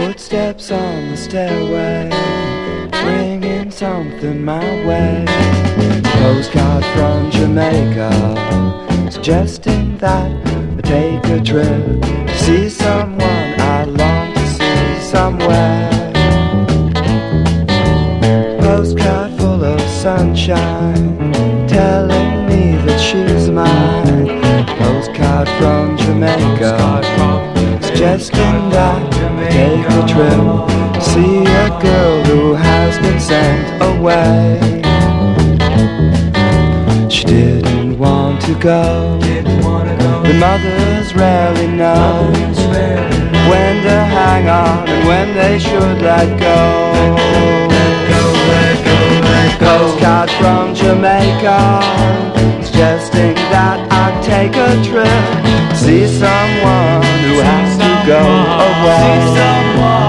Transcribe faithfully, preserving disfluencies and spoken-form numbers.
Footsteps on the stairway, bringing something my way. Postcard from Jamaica, suggesting that I take a trip to see someone I long to see somewhere. Postcard full of sunshine, telling me that she's mine. Postcard from Jamaica, suggesting that I take a trip to see a girl who has been sent away. She didn't want to go, but mothers rarely know when to hang on and when they should let go. Postcard from Jamaica, suggesting that I take a trip, see someone who has to go away.